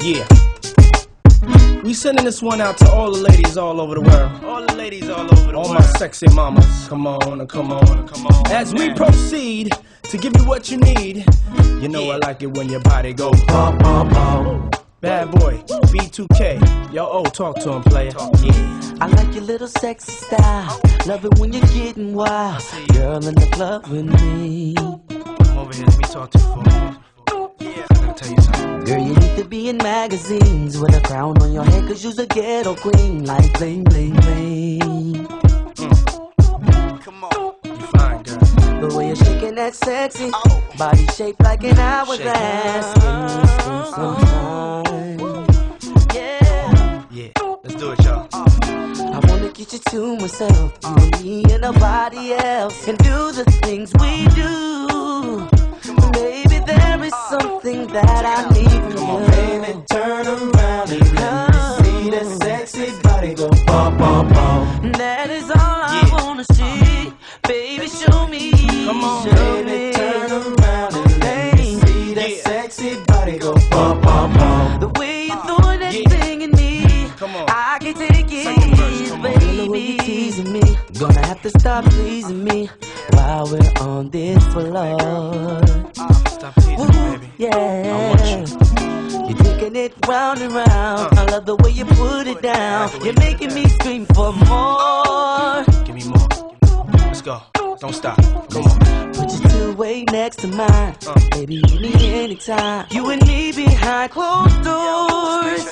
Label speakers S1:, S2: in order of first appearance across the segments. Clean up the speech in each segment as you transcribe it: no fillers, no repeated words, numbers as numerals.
S1: Yeah. We sending this one out to all the ladies all over the world. All the ladies all over the world. All my sexy mamas. Come on, come on, come on. As we proceed to give you what you need. You know I like it when your body go bum, bum, bum. Bad boy, B2K. Yo, talk to him, player. Yeah.
S2: I like your little sexy style. Love it when you're getting wild. Girl in the club with me.
S1: Come over here, let me talk to you for a minute. Yeah, I gotta tell you something.
S2: Girl, you need to be in magazines with a crown on your head, 'cause you's a ghetto queen. Like bling, bling, bling.
S1: Come on. You fine, girl.
S2: The way you're shaking that sexy body shaped like an hourglass. Give me some time.
S1: Yeah, let's do it, y'all.
S2: I wanna get you to myself, you and me and nobody else, and do the things we do. Baby, there is something that I need from you.
S3: Come on, baby, turn around and let me see that sexy body go bum, bum, bum.
S2: That is all I wanna see. Baby, show me.
S1: Come on,
S2: show
S3: baby,
S2: me.
S3: turn around and let me see that sexy body go bum, bum, bum.
S2: The way you're throwing that thing in me,
S1: come on.
S2: I can't take it, baby. The way you're teasing me, gonna have to stop pleasing me while we're on this floor.
S1: Stop teasing me, baby.
S2: Yeah,
S1: I want you.
S2: You're taking it round and round. I love the way you put it down. You're making me scream for more.
S1: Give me more. Let's go. Don't stop. Come on.
S2: Put your two-way next to mine. Baby, you need me anytime. You and me behind closed doors.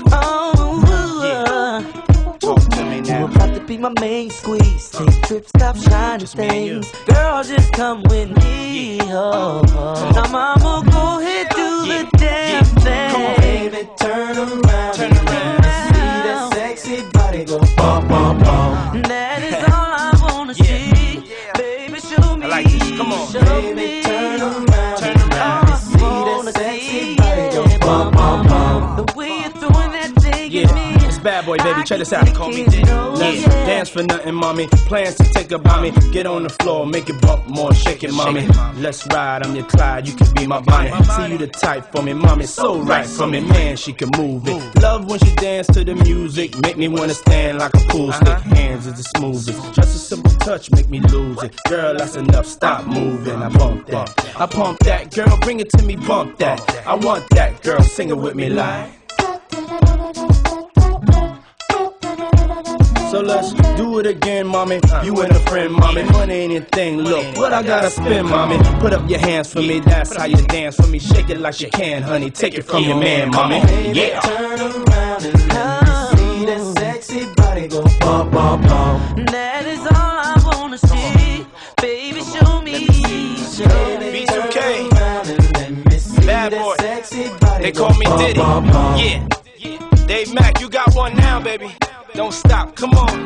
S1: Talk to me
S2: You
S1: now.
S2: about to be my main squeeze. Take trips, stop shining
S1: Just me and you.
S2: things. Girl, just come with me. Now, mama, go ahead, do the damn thing.
S3: Come on, baby, turn around.
S1: Turn around.
S3: See that sexy body go bum, bum, bum.
S2: That is all I wanna see. Baby, show me.
S1: I like this. Come on.
S2: Show
S3: Baby,
S2: me.
S3: turn around.
S1: Turn around.
S3: Let me see that sexy body go bum, bum, bum.
S2: The way you're throwing that thing
S1: Yeah,
S2: at me.
S1: it's Bad Boy, baby. Check this out.
S2: Call me
S1: Let's dance for nothing, mommy. Plans to take about me. Get on the floor, make it bump more, shake it, mommy. Let's ride, I'm your Clyde, you can be my Bonnie. See you the type for me, mommy. So right for me, man, she can move it. Love when she dance to the music. Make me wanna stand like a pool stick. Hands is the smoothest. Just a simple touch, make me lose it. Girl, that's enough, stop moving. I bump that. I pump that, girl, bring it to me, bump that. I want that, girl, sing it with me like. So let's do it again, mommy. You and a friend, mommy. Money ain't a thing. Look, what I gotta spend, mommy. Put up your hands for me. That's how you dance for me. Shake it like you can, honey. Take it from your man, mommy. Yeah.
S3: Turn around and let me see that sexy body go bum, bum, bum.
S2: That is all I wanna see. Baby, show me. Show me.
S1: B2K.
S3: Bad
S1: boy.
S3: They
S1: They call me Diddy. Yeah. Dave Mack, you got one now, baby. Don't stop. Come on.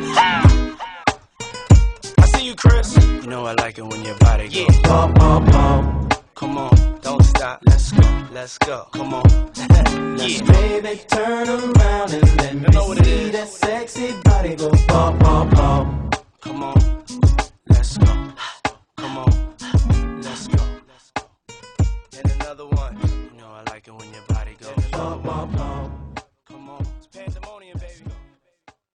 S1: I see you, Chris. You know I like it when your body goes.
S3: Bum, bum, bum.
S1: Come on. Don't stop. Let's go. Let's go. Come on. Yeah.
S3: Baby, turn around and let me
S1: know what it
S3: see
S1: is.
S3: that sexy body go bum, bum, bum.